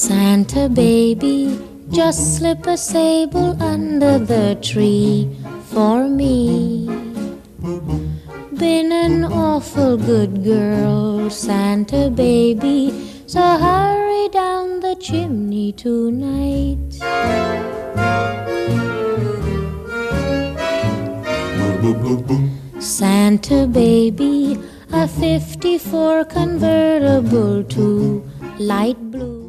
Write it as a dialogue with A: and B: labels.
A: Santa baby, just slip a sable under the tree for me. Been an awful good girl, Santa baby, so hurry down the chimney tonight. Santa baby, a '54 convertible to light blue.